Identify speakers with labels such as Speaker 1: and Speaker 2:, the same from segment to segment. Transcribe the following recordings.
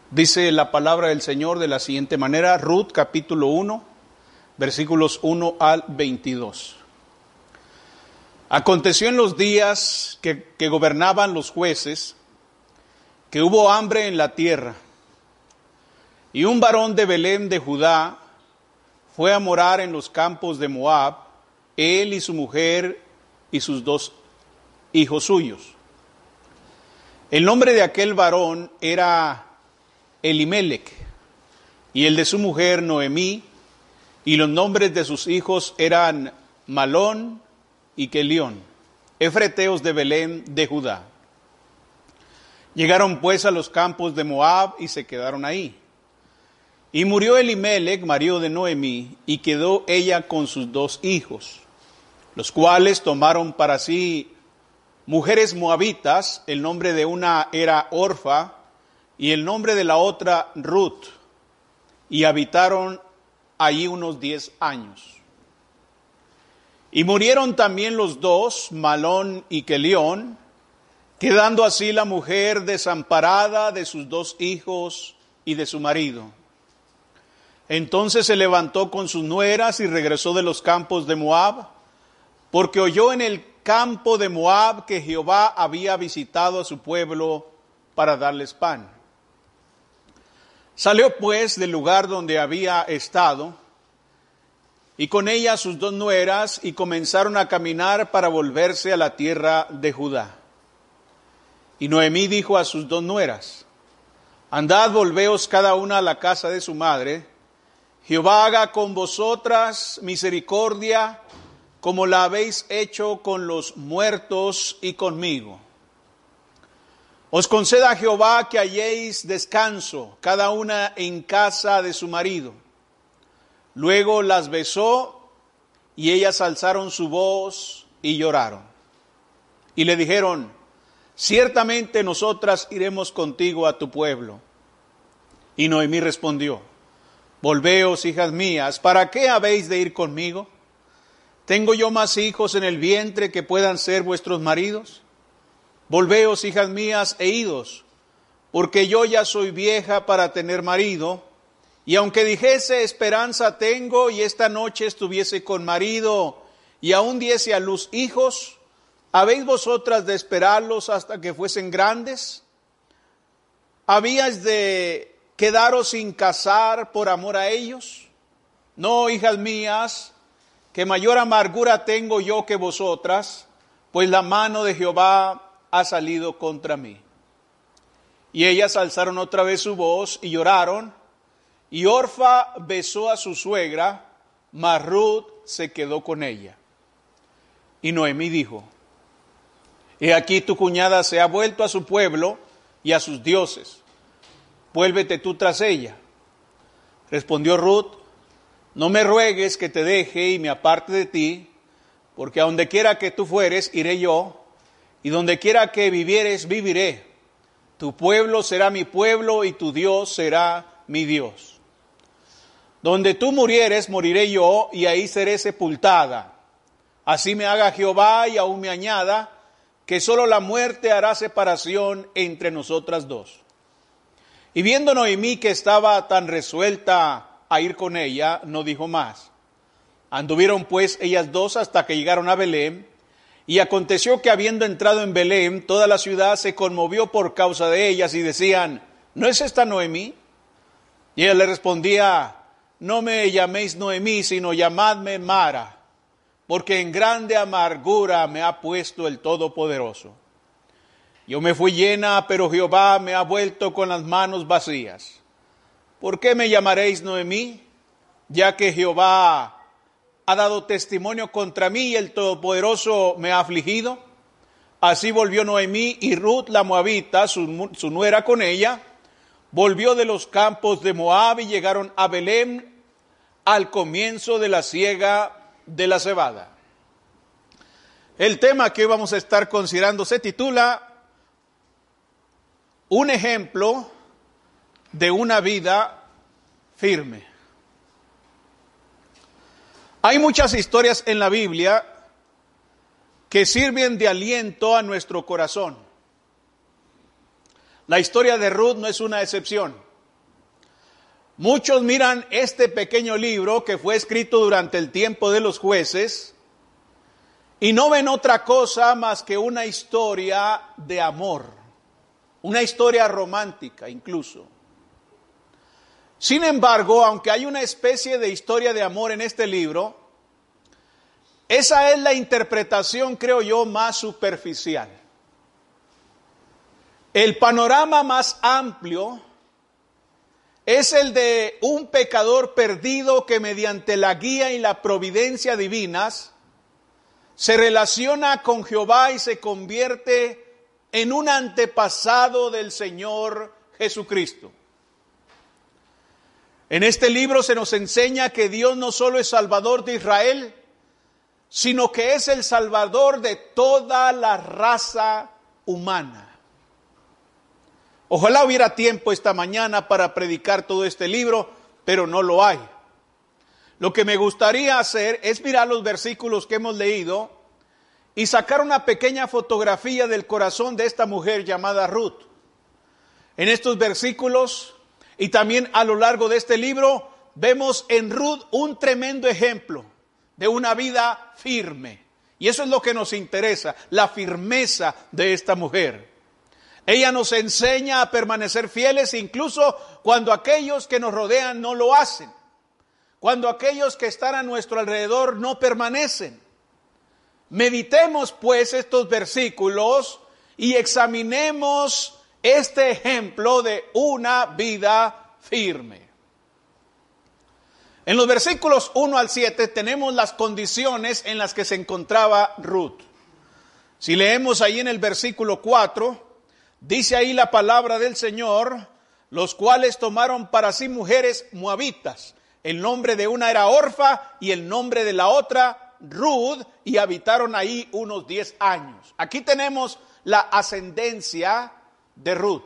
Speaker 1: Dice la palabra del Señor de la siguiente manera, Ruth capítulo 1, versículos 1 al 22. Aconteció en los días que gobernaban los jueces, que hubo hambre en la tierra, y un varón de Belén de Judá fue a morar en los campos de Moab, él y su mujer y sus 2 hijos suyos. El nombre de aquel varón era Elimelec, y el de su mujer Noemí, y los nombres de sus hijos eran Malón y Kelión, efreteos de Belén de Judá. Llegaron pues a los campos de Moab y se quedaron ahí. Y murió Elimelec, marido de Noemí, y quedó ella con sus 2 hijos, los cuales tomaron para sí mujeres moabitas. El nombre de una era Orfa y el nombre de la otra Ruth, y habitaron allí unos 10 años. Y murieron también los 2, Malón y Kelión, quedando así la mujer desamparada de sus 2 hijos y de su marido. Entonces se levantó con sus nueras y regresó de los campos de Moab, porque oyó en el campo de Moab que Jehová había visitado a su pueblo para darles pan. Salió pues del lugar donde había estado, y con ella sus 2 nueras, y comenzaron a caminar para volverse a la tierra de Judá. Y Noemí dijo a sus 2 nueras: andad, volveos cada una a la casa de su madre. Jehová haga con vosotras misericordia, como la habéis hecho con los muertos y conmigo. Os conceda Jehová que halléis descanso, cada una en casa de su marido. Luego las besó, y ellas alzaron su voz y lloraron. Y le dijeron: ciertamente nosotras iremos contigo a tu pueblo. Y Noemí respondió: volveos, hijas mías, ¿para qué habéis de ir conmigo? ¿Tengo yo más hijos en el vientre que puedan ser vuestros maridos? Volveos, hijas mías, e idos, porque yo ya soy vieja para tener marido, y aunque dijese esperanza tengo, y esta noche estuviese con marido, y aún diese a luz hijos, ¿habéis vosotras de esperarlos hasta que fuesen grandes? ¿Habíais de quedaros sin casar por amor a ellos? No, hijas mías, que mayor amargura tengo yo que vosotras, pues la mano de Jehová ha salido contra mí. Y ellas alzaron otra vez su voz y lloraron, y Orfa besó a su suegra, mas Ruth se quedó con ella. Y Noemí dijo: he aquí tu cuñada se ha vuelto a su pueblo y a sus dioses, vuélvete tú tras ella. Respondió Ruth: no me ruegues que te deje y me aparte de ti, porque a donde quiera que tú fueres, iré yo, y donde quiera que vivieres, viviré. Tu pueblo será mi pueblo, y tu Dios será mi Dios. Donde tú murieres, moriré yo, y ahí seré sepultada. Así me haga Jehová, y aún me añada, que solo la muerte hará separación entre nosotras 2. Y viendo Noemí que estaba tan resuelta a ir con ella, no dijo más. Anduvieron pues ellas 2 hasta que llegaron a Belén, y aconteció que habiendo entrado en Belén, toda la ciudad se conmovió por causa de ellas, y decían: ¿no es esta Noemí? Y ella le respondía: no me llaméis Noemí, sino llamadme Mara, porque en grande amargura me ha puesto el Todopoderoso. Yo me fui llena, pero Jehová me ha vuelto con las manos vacías. ¿Por qué me llamaréis Noemí? Ya que Jehová ha dado testimonio contra mí y el Todopoderoso me ha afligido. Así volvió Noemí, y Ruth la moabita, su nuera con ella, volvió de los campos de Moab, y llegaron a Belén al comienzo de la siega de la cebada. El tema que hoy vamos a estar considerando se titula Un ejemplo de una vida firme. Hay muchas historias en la Biblia que sirven de aliento a nuestro corazón. La historia de Ruth no es una excepción. Muchos miran este pequeño libro que fue escrito durante el tiempo de los jueces y no ven otra cosa más que una historia de amor, una historia romántica incluso. Sin embargo, aunque hay una especie de historia de amor en este libro, esa es la interpretación, creo yo, más superficial. El panorama más amplio es el de un pecador perdido que mediante la guía y la providencia divinas se relaciona con Jehová y se convierte en un antepasado del Señor Jesucristo. En este libro se nos enseña que Dios no solo es Salvador de Israel, sino que es el Salvador de toda la raza humana. Ojalá hubiera tiempo esta mañana para predicar todo este libro, pero no lo hay. Lo que me gustaría hacer es mirar los versículos que hemos leído y sacar una pequeña fotografía del corazón de esta mujer llamada Ruth. En estos versículos y también a lo largo de este libro vemos en Ruth un tremendo ejemplo de una vida firme. Y eso es lo que nos interesa, la firmeza de esta mujer. Ella nos enseña a permanecer fieles incluso cuando aquellos que nos rodean no lo hacen, cuando aquellos que están a nuestro alrededor no permanecen. Meditemos pues estos versículos y examinemos este ejemplo de una vida firme. En los versículos 1 al 7 tenemos las condiciones en las que se encontraba Ruth. Si leemos ahí en el versículo 4, dice ahí la palabra del Señor, los cuales tomaron para sí mujeres moabitas. El nombre de una era Orfa y el nombre de la otra Ruth, y habitaron ahí unos 10 años. Aquí tenemos la ascendencia de Ruth.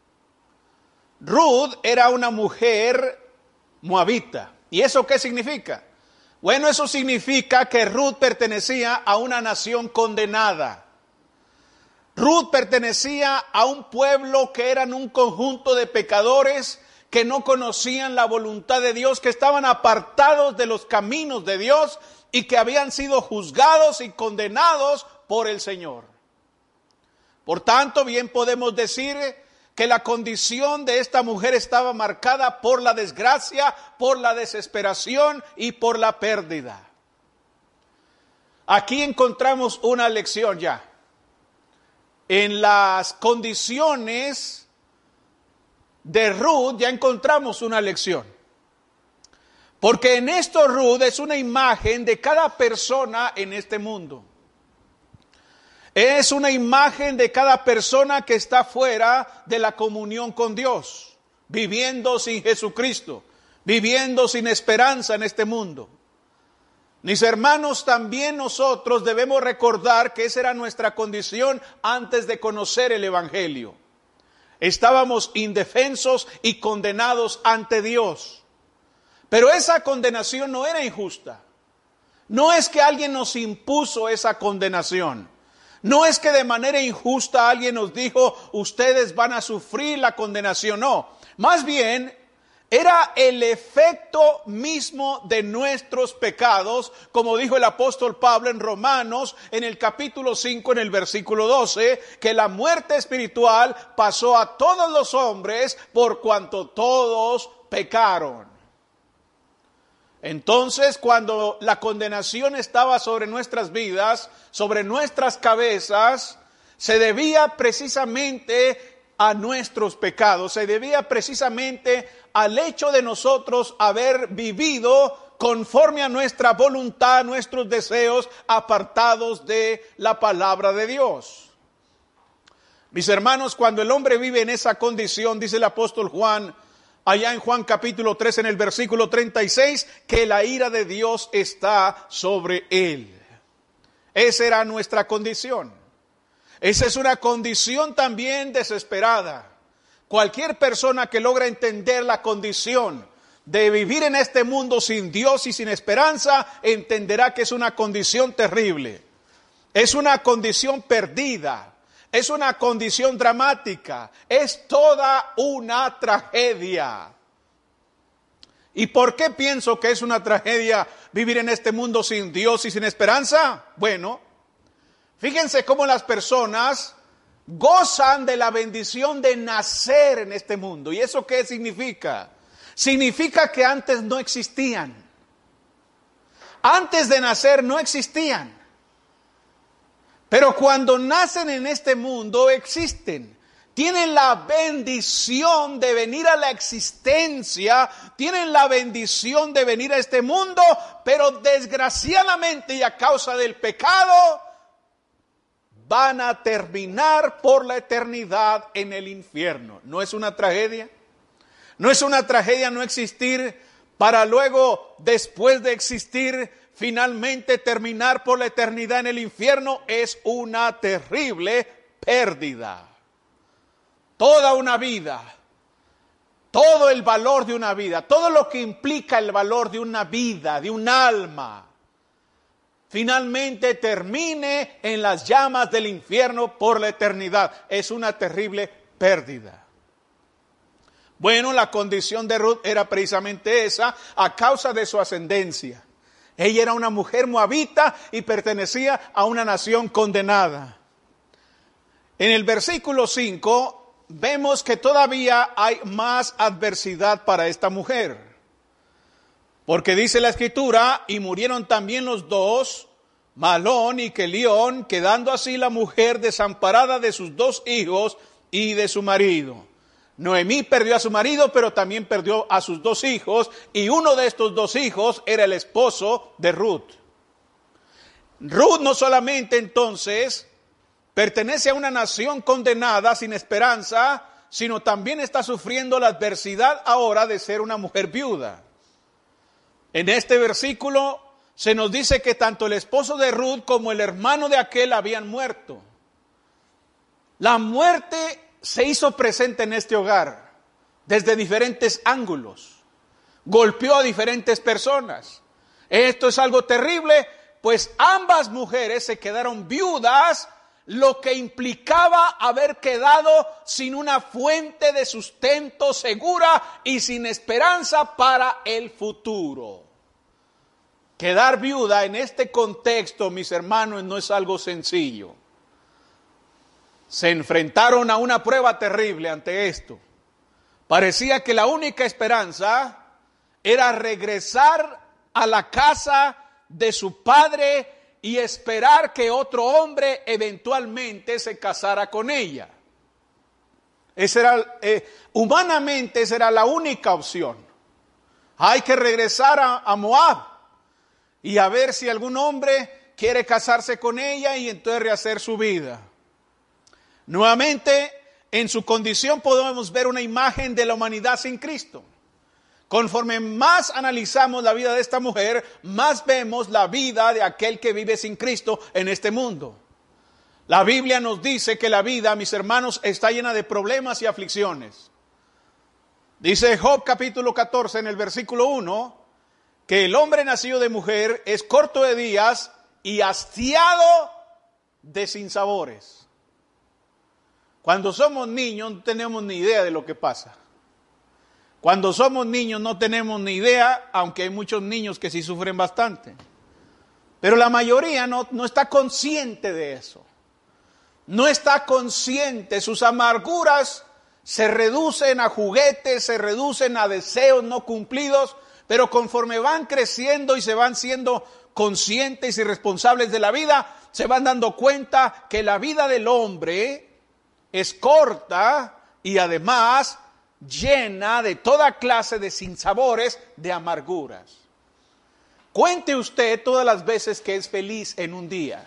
Speaker 1: Ruth era una mujer moabita. ¿Y eso qué significa? Bueno, eso significa que Ruth pertenecía a una nación condenada. Ruth pertenecía a un pueblo que eran un conjunto de pecadores que no conocían la voluntad de Dios, que estaban apartados de los caminos de Dios y que habían sido juzgados y condenados por el Señor. Por tanto, bien podemos decir que la condición de esta mujer estaba marcada por la desgracia, por la desesperación y por la pérdida. Aquí encontramos una lección ya. En las condiciones de Ruth ya encontramos una lección. Porque en esto Ruth es una imagen de cada persona en este mundo. Es una imagen de cada persona que está fuera de la comunión con Dios, viviendo sin Jesucristo, viviendo sin esperanza en este mundo. Mis hermanos, también nosotros debemos recordar que esa era nuestra condición antes de conocer el Evangelio. Estábamos indefensos y condenados ante Dios. Pero esa condenación no era injusta. No es que alguien nos impuso esa condenación. No es que de manera injusta alguien nos dijo, ustedes van a sufrir la condenación. No, más bien era el efecto mismo de nuestros pecados, como dijo el apóstol Pablo en Romanos, en el capítulo 5, en el versículo 12, que la muerte espiritual pasó a todos los hombres por cuanto todos pecaron. Entonces, cuando la condenación estaba sobre nuestras vidas, sobre nuestras cabezas, se debía precisamente a nuestros pecados, se debía precisamente al hecho de nosotros haber vivido conforme a nuestra voluntad, nuestros deseos, apartados de la palabra de Dios. Mis hermanos, cuando el hombre vive en esa condición, dice el apóstol Juan, allá en Juan capítulo 3, en el versículo 36, que la ira de Dios está sobre él. Esa era nuestra condición. Esa es una condición también desesperada. Cualquier persona que logra entender la condición de vivir en este mundo sin Dios y sin esperanza, entenderá que es una condición terrible. Es una condición perdida. Es una condición dramática, es toda una tragedia. ¿Y por qué pienso que es una tragedia vivir en este mundo sin Dios y sin esperanza? Bueno, fíjense cómo las personas gozan de la bendición de nacer en este mundo. ¿Y eso qué significa? Significa que antes no existían. Antes de nacer no existían. Pero cuando nacen en este mundo existen. Tienen la bendición de venir a la existencia, tienen la bendición de venir a este mundo, pero desgraciadamente y a causa del pecado, van a terminar por la eternidad en el infierno. ¿No es una tragedia? ¿No es una tragedia no existir para luego, después de existir, finalmente terminar por la eternidad en el infierno? Es una terrible pérdida. Toda una vida, todo el valor de una vida, todo lo que implica el valor de una vida, de un alma, finalmente termine en las llamas del infierno por la eternidad. Es una terrible pérdida. Bueno, la condición de Ruth era precisamente esa, a causa de su ascendencia. Ella era una mujer moabita y pertenecía a una nación condenada. En el versículo 5 vemos que todavía hay más adversidad para esta mujer. Porque dice la Escritura, y murieron también los dos, Malón y Kelión, quedando así la mujer desamparada de sus dos hijos y de su marido. Noemí perdió a su marido, pero también perdió a sus dos hijos, y uno de estos dos hijos era el esposo de Ruth. Ruth no solamente entonces pertenece a una nación condenada sin esperanza, sino también está sufriendo la adversidad ahora de ser una mujer viuda. En este versículo se nos dice que tanto el esposo de Ruth como el hermano de aquel habían muerto. La muerte se hizo presente en este hogar desde diferentes ángulos. Golpeó a diferentes personas. Esto es algo terrible, pues ambas mujeres se quedaron viudas, lo que implicaba haber quedado sin una fuente de sustento segura y sin esperanza para el futuro. Quedar viuda en este contexto, mis hermanos, no es algo sencillo. Se enfrentaron a una prueba terrible ante esto. Parecía que la única esperanza era regresar a la casa de su padre y esperar que otro hombre eventualmente se casara con ella. Humanamente esa era la única opción. Hay que regresar a Moab y a ver si algún hombre quiere casarse con ella y entonces rehacer su vida. Nuevamente, en su condición podemos ver una imagen de la humanidad sin Cristo. Conforme más analizamos la vida de esta mujer, más vemos la vida de aquel que vive sin Cristo en este mundo. La Biblia nos dice que la vida, mis hermanos, está llena de problemas y aflicciones. Dice Job capítulo 14 en el versículo 1, que el hombre nacido de mujer es corto de días y hastiado de sinsabores. Cuando somos niños no tenemos ni idea de lo que pasa. Cuando somos niños no tenemos ni idea, aunque hay muchos niños que sí sufren bastante. Pero la mayoría no está consciente de eso. No está consciente. Sus amarguras se reducen a juguetes, se reducen a deseos no cumplidos, pero conforme van creciendo y se van siendo conscientes y responsables de la vida, se van dando cuenta que la vida del hombre es corta y además llena de toda clase de sinsabores, de amarguras. Cuente usted todas las veces que es feliz en un día.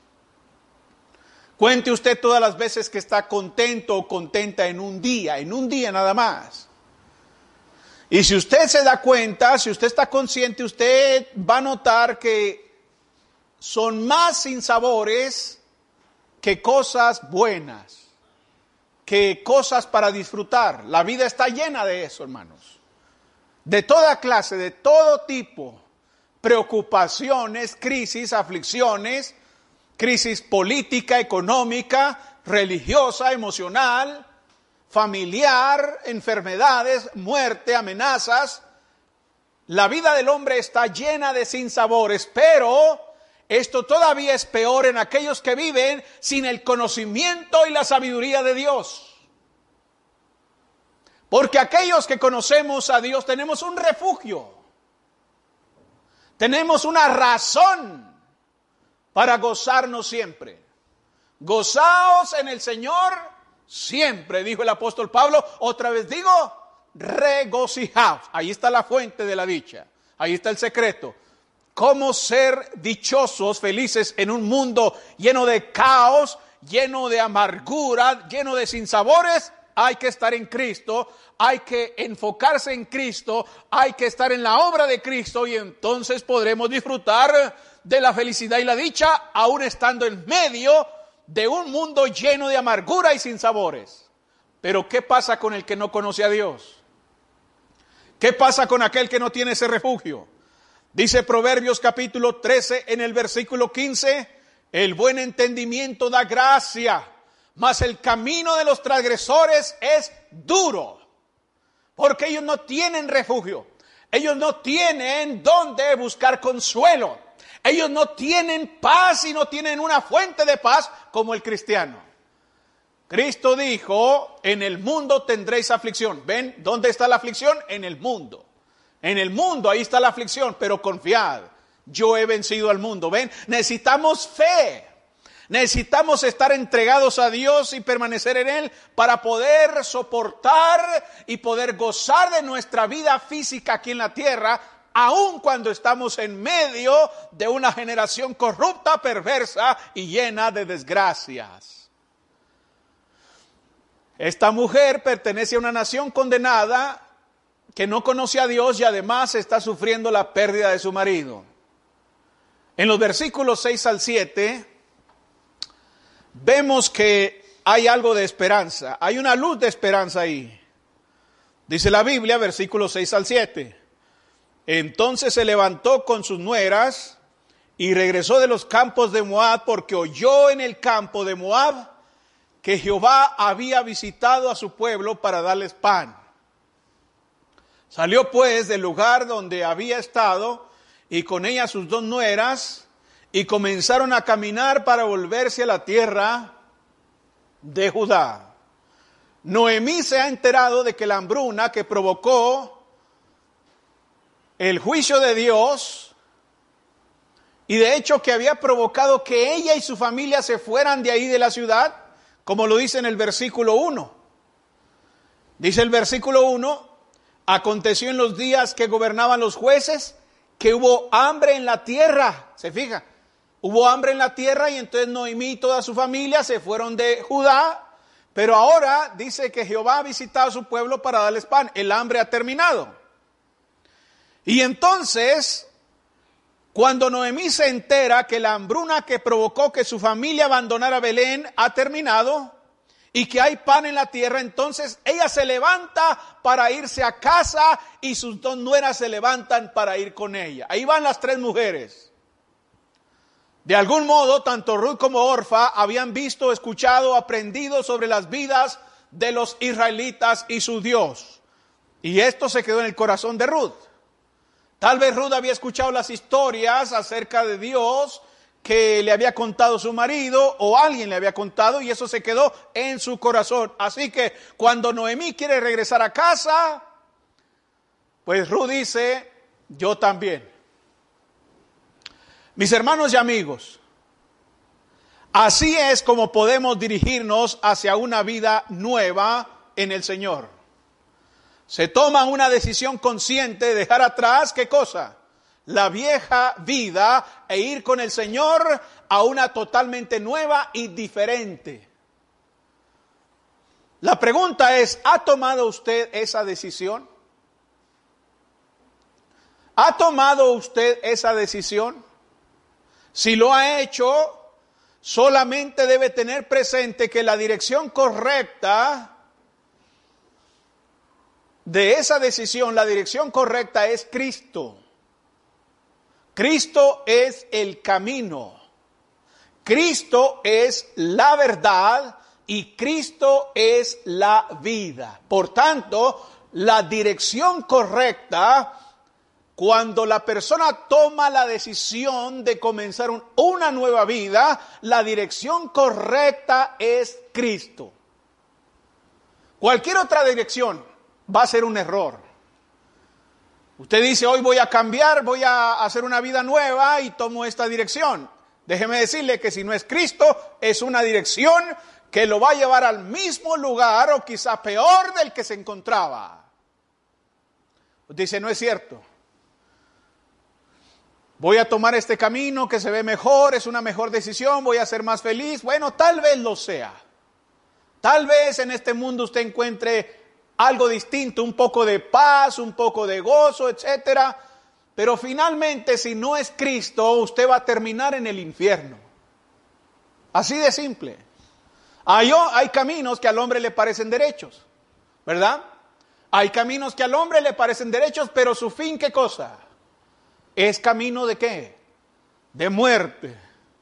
Speaker 1: Cuente usted todas las veces que está contento o contenta en un día nada más. Y si usted se da cuenta, si usted está consciente, usted va a notar que son más sinsabores que cosas buenas, que cosas para disfrutar. La vida está llena de eso, hermanos. De toda clase, de todo tipo. Preocupaciones, crisis, aflicciones, crisis política, económica, religiosa, emocional, familiar, enfermedades, muerte, amenazas. La vida del hombre está llena de sinsabores, pero esto todavía es peor en aquellos que viven sin el conocimiento y la sabiduría de Dios. Porque aquellos que conocemos a Dios tenemos un refugio, tenemos una razón para gozarnos siempre. Gozaos en el Señor siempre, dijo el apóstol Pablo. Otra vez digo, regocijaos. Ahí está la fuente de la dicha, ahí está el secreto. Cómo ser dichosos, felices en un mundo lleno de caos, lleno de amargura, lleno de sinsabores. Hay que estar en Cristo, hay que enfocarse en Cristo, hay que estar en la obra de Cristo y entonces podremos disfrutar de la felicidad y la dicha, aún estando en medio de un mundo lleno de amargura y sinsabores. Pero ¿qué pasa con el que no conoce a Dios? ¿Qué pasa con aquel que no tiene ese refugio? Dice Proverbios capítulo 13 en el versículo 15, el buen entendimiento da gracia, mas el camino de los transgresores es duro, porque ellos no tienen refugio, ellos no tienen dónde buscar consuelo, ellos no tienen paz y no tienen una fuente de paz como el cristiano. Cristo dijo, en el mundo tendréis aflicción. ¿Ven? ¿Dónde está la aflicción? En el mundo. En el mundo, ahí está la aflicción, pero confiad, yo he vencido al mundo. ¿Ven? Necesitamos fe. Necesitamos estar entregados a Dios y permanecer en Él para poder soportar y poder gozar de nuestra vida física aquí en la tierra, aun cuando estamos en medio de una generación corrupta, perversa y llena de desgracias. Esta mujer pertenece a una nación condenada que no conoce a Dios y además está sufriendo la pérdida de su marido. En los versículos 6 al 7 vemos que hay algo de esperanza, hay una luz de esperanza ahí. Dice la Biblia, versículos 6 al 7. Entonces se levantó con sus nueras y regresó de los campos de Moab, porque oyó en el campo de Moab que Jehová había visitado a su pueblo para darles pan. Salió pues del lugar donde había estado y con ella sus dos nueras y comenzaron a caminar para volverse a la tierra de Judá. Noemí se ha enterado de que la hambruna que provocó el juicio de Dios y de hecho que había provocado que ella y su familia se fueran de ahí de la ciudad, como lo dice en el versículo 1. Dice el versículo 1, aconteció en los días que gobernaban los jueces que hubo hambre en la tierra. ¿Se fija? Hubo hambre en la tierra y entonces Noemí y toda su familia se fueron de Judá. Pero ahora dice que Jehová ha visitado a su pueblo para darles pan. El hambre ha terminado. Y entonces, cuando Noemí se entera que la hambruna que provocó que su familia abandonara Belén ha terminado y que hay pan en la tierra, entonces ella se levanta para irse a casa y sus dos nueras se levantan para ir con ella. Ahí van las tres mujeres. De algún modo, tanto Ruth como Orfa habían visto, escuchado, aprendido sobre las vidas de los israelitas y su Dios. Y esto se quedó en el corazón de Ruth. Tal vez Ruth había escuchado las historias acerca de Dios que le había contado su marido o alguien le había contado y eso se quedó en su corazón. Así que cuando Noemí quiere regresar a casa, pues Ruth dice, yo también. Mis hermanos y amigos, así es como podemos dirigirnos hacia una vida nueva en el Señor. Se toma una decisión consciente de dejar atrás, ¿qué cosa? La vieja vida e ir con el Señor a una totalmente nueva y diferente. La pregunta es, ¿ha tomado usted esa decisión? ¿Ha tomado usted esa decisión? Si lo ha hecho, solamente debe tener presente que la dirección correcta de esa decisión, la dirección correcta es Cristo. Cristo es el camino. Cristo es la verdad y Cristo es la vida. Por tanto, la dirección correcta Cuando la persona toma la decisión de comenzar una nueva vida, la dirección correcta es Cristo. Cualquier otra dirección va a ser un error. Usted dice, hoy voy a cambiar, voy a hacer una vida nueva y tomo esta dirección. Déjeme decirle que si no es Cristo, es una dirección que lo va a llevar al mismo lugar o quizá peor del que se encontraba. Usted dice, no es cierto. Voy a tomar este camino que se ve mejor, es una mejor decisión, voy a ser más feliz. Bueno, tal vez lo sea. Tal vez en este mundo usted encuentre algo distinto, un poco de paz, un poco de gozo, etcétera. Pero finalmente, si no es Cristo, usted va a terminar en el infierno. Así de simple. Hay caminos que al hombre le parecen derechos, ¿verdad? Hay caminos que al hombre le parecen derechos, pero su fin, ¿qué cosa? ¿Es camino de qué? De muerte.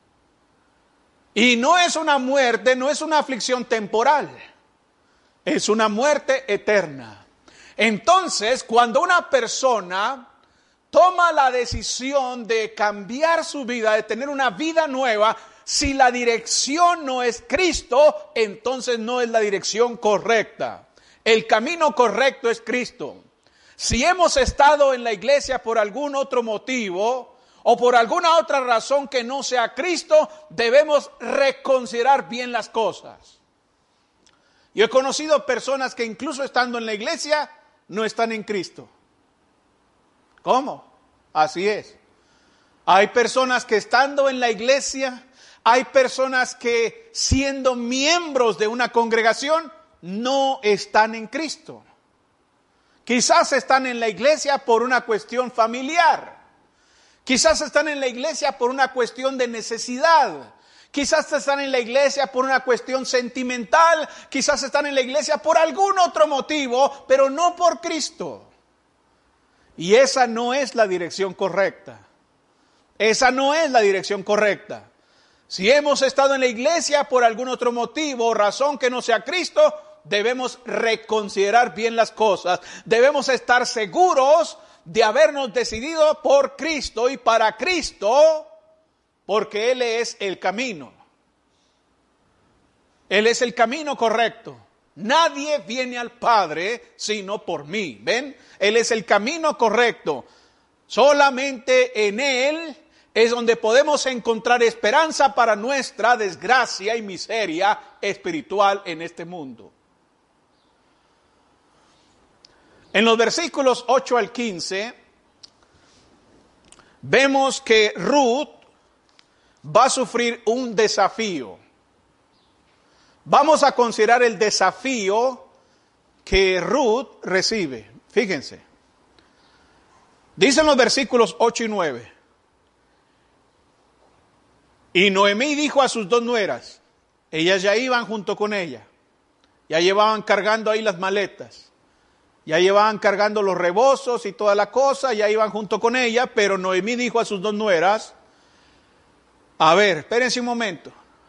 Speaker 1: Y no es una muerte, no es una aflicción temporal. Es una muerte eterna. Entonces, cuando una persona toma la decisión de cambiar su vida, de tener una vida nueva, si la dirección no es Cristo, entonces no es la dirección correcta. El camino correcto es Cristo. Si hemos estado en la iglesia por algún otro motivo o por alguna otra razón que no sea Cristo, debemos reconsiderar bien las cosas. Yo he conocido personas que incluso estando en la iglesia no están en Cristo. ¿Cómo? Así es. Hay personas que estando en la iglesia, hay personas que siendo miembros de una congregación no están en Cristo. Quizás están en la iglesia por una cuestión familiar. Quizás están en la iglesia por una cuestión de necesidad. Quizás están en la iglesia por una cuestión sentimental. Quizás están en la iglesia por algún otro motivo, pero no por Cristo. Y esa no es la dirección correcta. Esa no es la dirección correcta. Si hemos estado en la iglesia por algún otro motivo o razón que no sea Cristo, debemos reconsiderar bien las cosas. Debemos estar seguros de habernos decidido por Cristo y para Cristo, porque Él es el camino. Él es el camino correcto. Nadie viene al Padre sino por mí. ¿Ven? Él es el camino correcto. Solamente en Él es donde podemos encontrar esperanza para nuestra desgracia y miseria espiritual en este mundo. En los versículos 8 al 15, vemos que Ruth va a sufrir un desafío. Vamos a considerar el desafío que Ruth recibe. Fíjense. Dicen los versículos 8 y 9. Y Noemí dijo a sus dos nueras, ellas ya iban junto con ella, ya llevaban cargando ahí las maletas. Ya llevaban cargando los rebozos y toda la cosa, ya iban junto con ella, pero Noemí dijo a sus dos nueras, a ver, espérense un momento,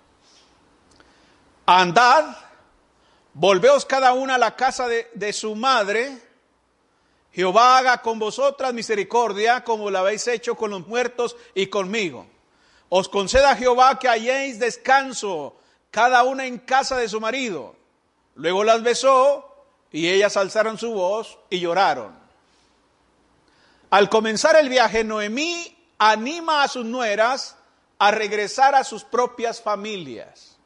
Speaker 1: andad, volveos cada una a la casa de su madre, Jehová haga con vosotras misericordia como lo habéis hecho con los muertos y conmigo. Os conceda Jehová que halléis descanso, cada una en casa de su marido. Luego las besó, y ellas alzaron su voz y lloraron. Al comenzar el viaje, Noemí anima a sus nueras a regresar a sus propias familias.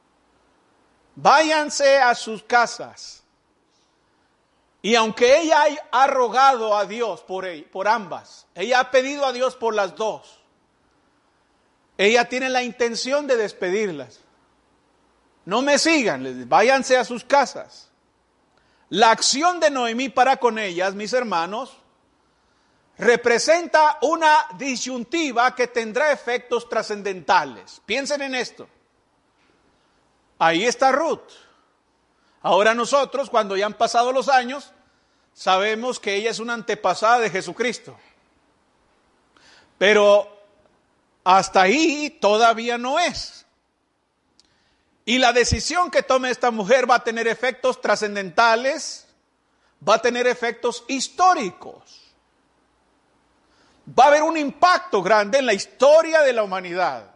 Speaker 1: Váyanse a sus casas. Y aunque ella ha rogado a Dios por ambas, ella ha pedido a Dios por las dos, ella tiene la intención de despedirlas. No me sigan, váyanse a sus casas. La acción de Noemí para con ellas, mis hermanos, representa una disyuntiva que tendrá efectos trascendentales. Piensen en esto. Ahí está Ruth. Ahora nosotros, cuando ya han pasado los años, sabemos que ella es una antepasada de Jesucristo. Pero hasta ahí todavía no es. Y la decisión que tome esta mujer va a tener efectos trascendentales, va a tener efectos históricos. va a haber un impacto grande en la historia de la humanidad.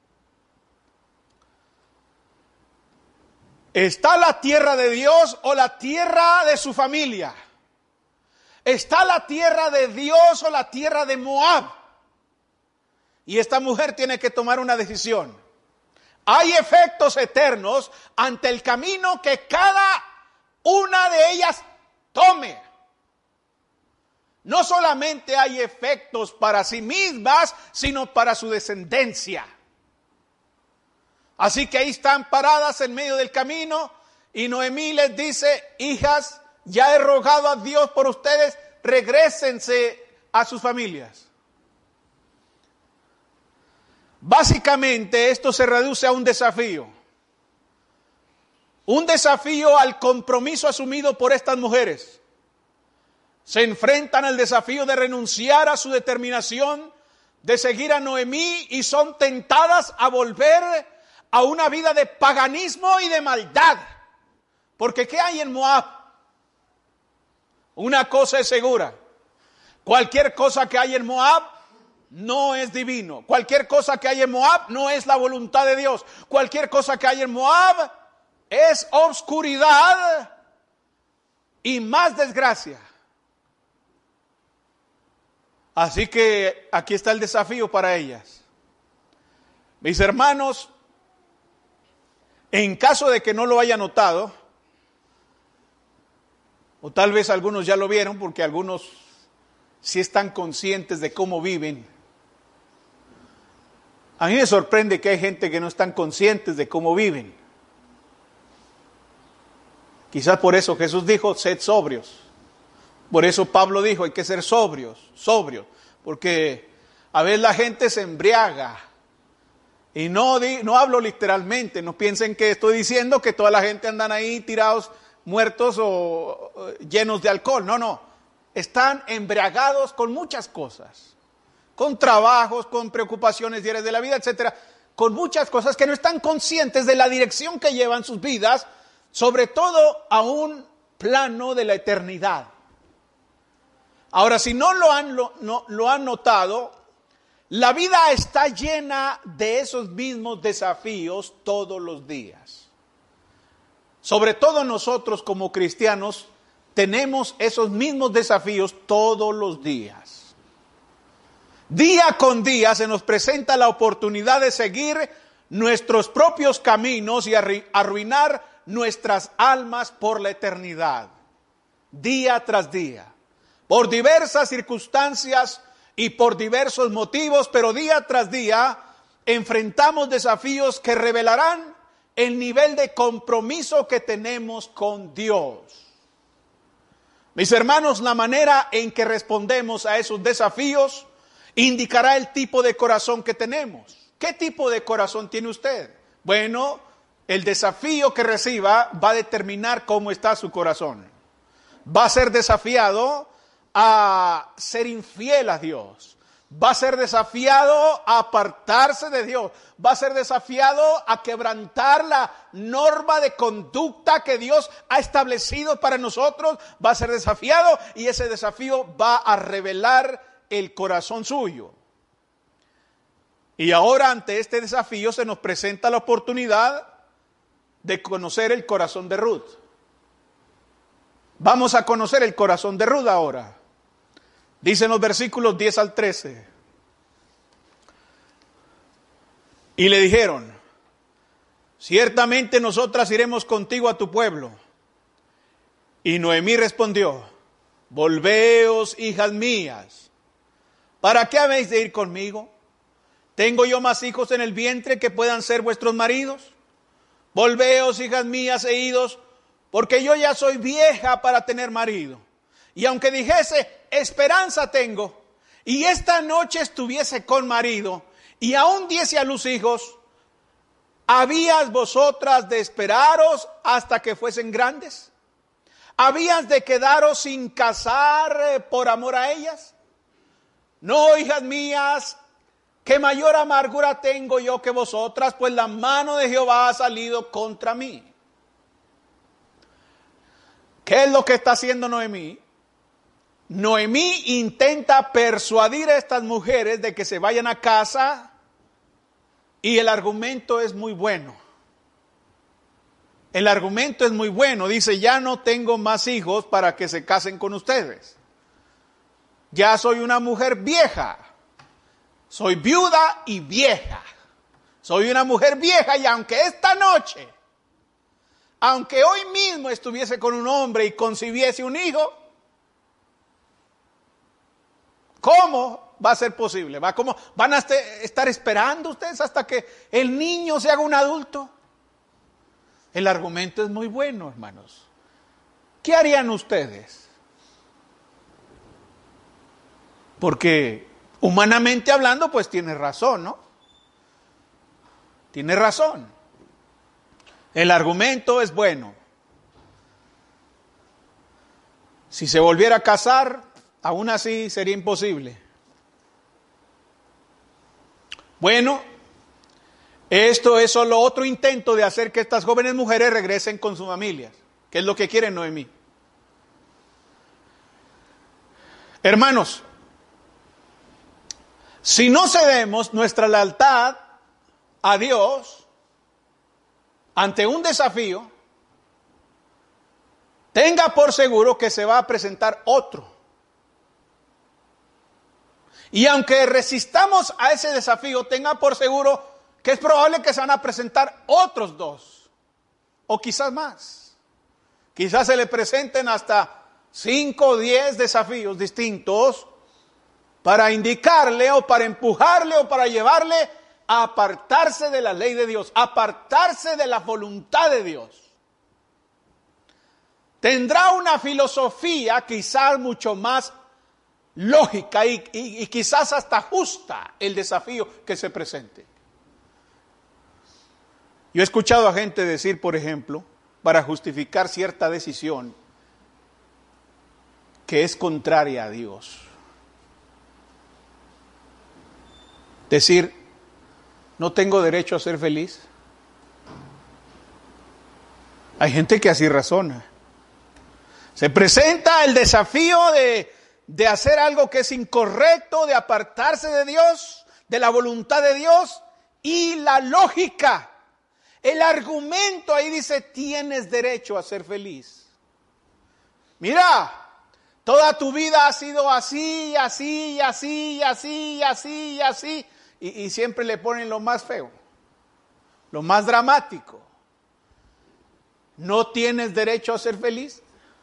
Speaker 1: ¿Está la tierra de Dios o la tierra de su familia? ¿Está la tierra de Dios o la tierra de Moab? Y esta mujer tiene que tomar una decisión. Hay efectos eternos ante el camino que cada una de ellas tome. No solamente hay efectos para sí mismas, sino para su descendencia. Así que ahí están paradas en medio del camino y Noemí les dice: hijas, ya he rogado a Dios por ustedes, regrésense a sus familias. Básicamente esto se reduce a un desafío al compromiso asumido por estas mujeres. Se enfrentan al desafío de renunciar a su determinación de seguir a Noemí y son tentadas a volver a una vida de paganismo y de maldad. Porque ¿qué hay en Moab? Una cosa es segura: cualquier cosa que hay en Moab no es divino. Cualquier cosa que hay en Moab no es la voluntad de Dios. Cualquier cosa que hay en Moab es oscuridad y más desgracia. Así que aquí está el desafío para ellas. Mis hermanos, en caso de que no lo haya notado, o tal vez algunos ya lo vieron, porque algunos sí están conscientes de cómo viven. A mí me sorprende que hay gente que no están conscientes de cómo viven. Quizás por eso Jesús dijo: sed sobrios. Por eso Pablo dijo: hay que ser sobrios, porque a veces la gente se embriaga. Y no hablo literalmente, no piensen que estoy diciendo que toda la gente andan ahí tirados, muertos o llenos de alcohol. No. Están embriagados con muchas cosas. Con trabajos, con preocupaciones diarias de la vida, etcétera. Con muchas cosas que no están conscientes de la dirección que llevan sus vidas, sobre todo a un plano de la eternidad. Ahora, si no lo han notado, la vida está llena de esos mismos desafíos todos los días. Sobre todo nosotros como cristianos tenemos esos mismos desafíos todos los días. Día con día se nos presenta la oportunidad de seguir nuestros propios caminos y arruinar nuestras almas por la eternidad. Día tras día. Por diversas circunstancias y por diversos motivos, pero día tras día enfrentamos desafíos que revelarán el nivel de compromiso que tenemos con Dios. Mis hermanos, la manera en que respondemos a esos desafíos indicará el tipo de corazón que tenemos. ¿Qué tipo de corazón tiene usted? Bueno, el desafío que reciba va a determinar cómo está su corazón. Va a ser desafiado a ser infiel a Dios. Va a ser desafiado a apartarse de Dios. Va a ser desafiado a quebrantar la norma de conducta que Dios ha establecido para nosotros. Va a ser desafiado y ese desafío va a revelar el corazón suyo. Y ahora ante este desafío se nos presenta la oportunidad de conocer el corazón de Ruth. Vamos a conocer el corazón de Ruth ahora. Dicen los versículos 10 al 13. Y le dijeron: ciertamente nosotras iremos contigo a tu pueblo. Y Noemí respondió: volveos, hijas mías, ¿para qué habéis de ir conmigo? ¿Tengo yo más hijos en el vientre que puedan ser vuestros maridos? Volveos, hijas mías, e idos, porque yo ya soy vieja para tener marido. Y aunque dijese: esperanza tengo, y esta noche estuviese con marido, y aún diese a luz hijos, ¿habías vosotras de esperaros hasta que fuesen grandes? ¿Habías de quedaros sin casar por amor a ellas? No, hijas mías, que mayor amargura tengo yo que vosotras, pues la mano de Jehová ha salido contra mí. ¿Qué es lo que está haciendo Noemí? Noemí intenta persuadir a estas mujeres de que se vayan a casa y el argumento es muy bueno. El argumento es muy bueno. Dice, ya no tengo más hijos para que se casen con ustedes. Ya soy una mujer vieja. Soy viuda y vieja. Soy una mujer vieja y aunque esta noche, aunque hoy mismo estuviese con un hombre y concibiese un hijo, ¿cómo va a ser posible? ¿Cómo van a estar esperando ustedes hasta que el niño se haga un adulto? El argumento es muy bueno, hermanos. ¿Qué harían ustedes? Porque humanamente hablando, pues tiene razón, ¿no? Tiene razón. El argumento es bueno. Si se volviera a casar, aún así sería imposible. Bueno, esto es solo otro intento de hacer que estas jóvenes mujeres regresen con sus familias, que es lo que quiere Noemí. Hermanos, si no cedemos nuestra lealtad a Dios ante un desafío, tenga por seguro que se va a presentar otro. Y aunque resistamos a ese desafío, tenga por seguro que es probable que se van a presentar otros 2, o quizás más. Quizás se le presenten hasta 5 o 10 desafíos distintos para indicarle o para empujarle o para llevarle a apartarse de la ley de Dios, apartarse de la voluntad de Dios. Tendrá una filosofía quizás mucho más lógica y quizás hasta justa el desafío que se presente. Yo he escuchado a gente decir, por ejemplo, para justificar cierta decisión que es contraria a Dios. Decir, no tengo derecho a ser feliz. Hay gente que así razona. Se presenta el desafío de hacer algo que es incorrecto, de apartarse de Dios, de la voluntad de Dios, y la lógica, el argumento ahí dice, tienes derecho a ser feliz. Mira, toda tu vida ha sido así, así, así, así, así, así, y siempre le ponen lo más feo, lo más dramático. ¿No tienes derecho a ser feliz?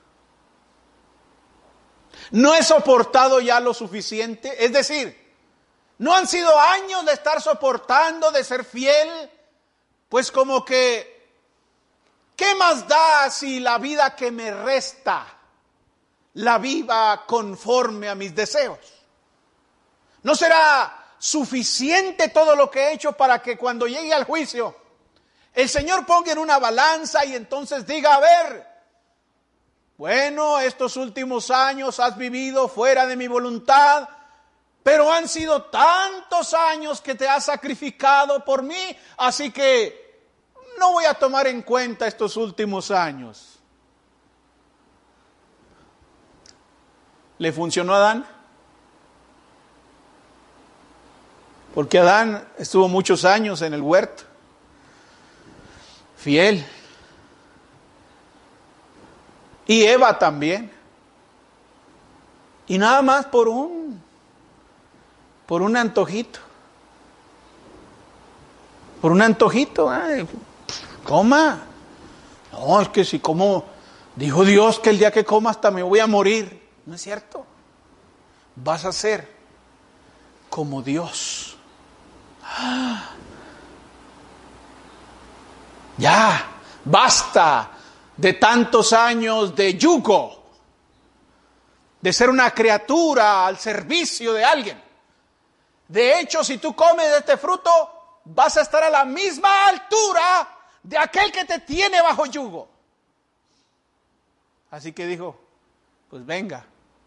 Speaker 1: ¿No he soportado ya lo suficiente? Es decir, ¿no han sido años de estar soportando, de ser fiel? Pues como que, ¿qué más da si la vida que me resta la viva conforme a mis deseos? ¿No será suficiente todo lo que he hecho para que cuando llegue al juicio, el Señor ponga en una balanza y entonces diga, a ver, bueno, estos últimos años has vivido fuera de mi voluntad, pero han sido tantos años que te has sacrificado por mí, así que no voy a tomar en cuenta estos últimos años. ¿Le funcionó a Adán? Porque Adán estuvo muchos años en el huerto, fiel. Y Eva también. Y nada más por un antojito. Por un antojito. Ay, coma. No, es que si como, dijo Dios que el día que coma hasta me voy a morir. No es cierto. Vas a ser como Dios. Ya, basta de tantos años de yugo, de ser una criatura al servicio de alguien. De hecho, si tú comes de este fruto, vas a estar a la misma altura de aquel que te tiene bajo yugo. Así que dijo, pues venga.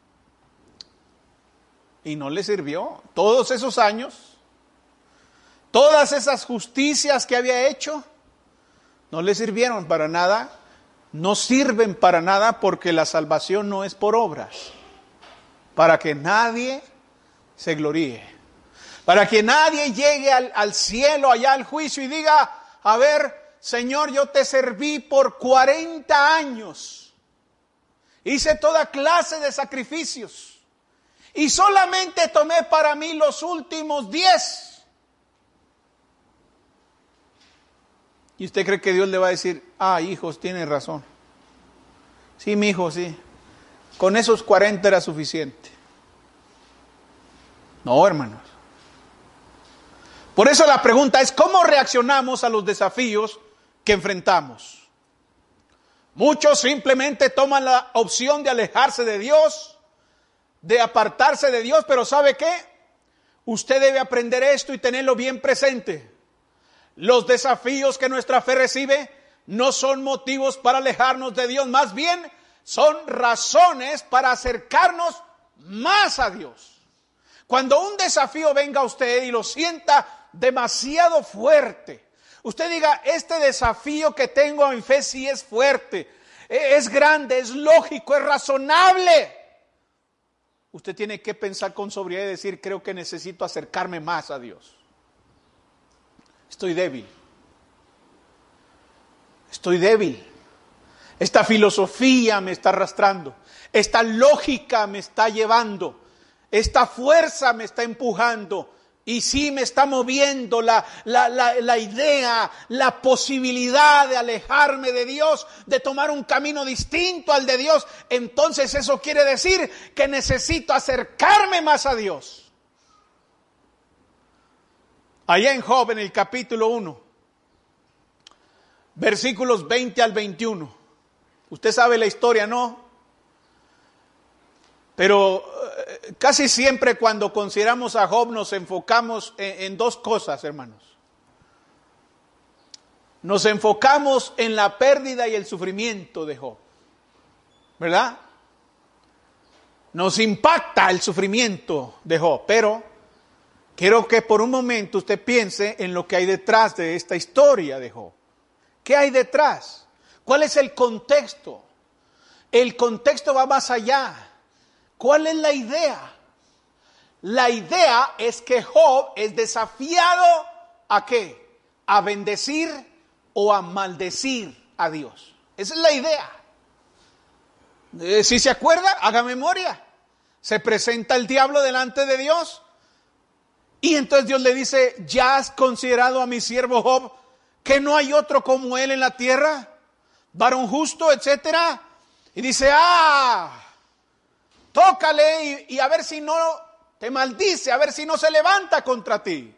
Speaker 1: Y no le sirvió. Todos esos años, todas esas justicias que había hecho, no le sirvieron para nada. No sirven para nada porque la salvación no es por obras. para que nadie se gloríe. Para que nadie llegue al cielo, allá al juicio y diga, a ver, Señor, yo te serví por 40 años. Hice toda clase de sacrificios. Y solamente tomé para mí los últimos 10. Y usted cree que Dios le va a decir, hijos, tiene razón. Sí, mi hijo, sí. Con esos 40 era suficiente. No, hermanos. Por eso la pregunta es, ¿cómo reaccionamos a los desafíos que enfrentamos? Muchos simplemente toman la opción de alejarse de Dios, de apartarse de Dios, pero ¿sabe qué? Usted debe aprender esto y tenerlo bien presente. Los desafíos que nuestra fe recibe no son motivos para alejarnos de Dios, más bien son razones para acercarnos más a Dios. Cuando un desafío venga a usted y lo sienta demasiado fuerte, usted diga, este desafío que tengo en fe sí es fuerte, es grande, es lógico, es razonable. Usted tiene que pensar con sobriedad y decir, creo que necesito acercarme más a Dios. Estoy débil. Esta filosofía me está arrastrando. Esta lógica me está llevando. Esta fuerza me está empujando. Y sí me está moviendo la idea, la posibilidad de alejarme de Dios, de tomar un camino distinto al de Dios. Entonces eso quiere decir que necesito acercarme más a Dios. Allá en Job, en el capítulo 1, versículos 20 al 21. Usted sabe la historia, ¿no? Pero casi siempre cuando consideramos a Job nos enfocamos en dos cosas, hermanos. Nos enfocamos en la pérdida y el sufrimiento de Job, ¿verdad? Nos impacta el sufrimiento de Job, pero quiero que por un momento usted piense en lo que hay detrás de esta historia de Job. ¿Qué hay detrás? ¿Cuál es el contexto? El contexto va más allá. ¿Cuál es la idea? La idea es que Job es desafiado ¿a qué? A bendecir o a maldecir a Dios. Esa es la idea. Si se acuerda, haga memoria. Se presenta el diablo delante de Dios y entonces Dios le dice, ¿ya has considerado a mi siervo Job que no hay otro como él en la tierra? Varón justo, etcétera. Y dice, tócale y a ver si no te maldice, a ver si no se levanta contra ti.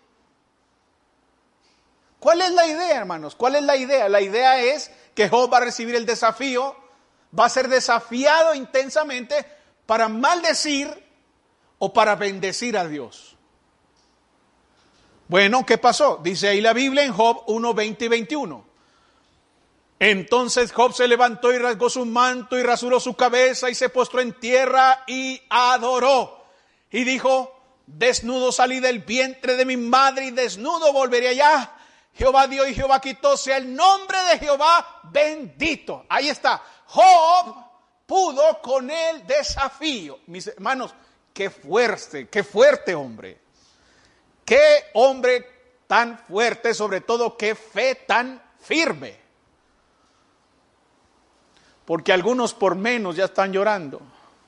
Speaker 1: ¿Cuál es la idea, hermanos? ¿Cuál es la idea? La idea es que Job va a recibir el desafío, va a ser desafiado intensamente para maldecir o para bendecir a Dios. Bueno, ¿qué pasó? Dice ahí la Biblia en Job 1, 20 y 21. Entonces Job se levantó y rasgó su manto y rasuró su cabeza y se postró en tierra y adoró. Y dijo, desnudo salí del vientre de mi madre y desnudo volveré allá. Jehová dio y Jehová quitó, sea el nombre de Jehová bendito. Ahí está. Job pudo con el desafío. Mis hermanos, qué fuerte hombre. Qué hombre tan fuerte, sobre todo qué fe tan firme. Porque algunos por menos ya están llorando.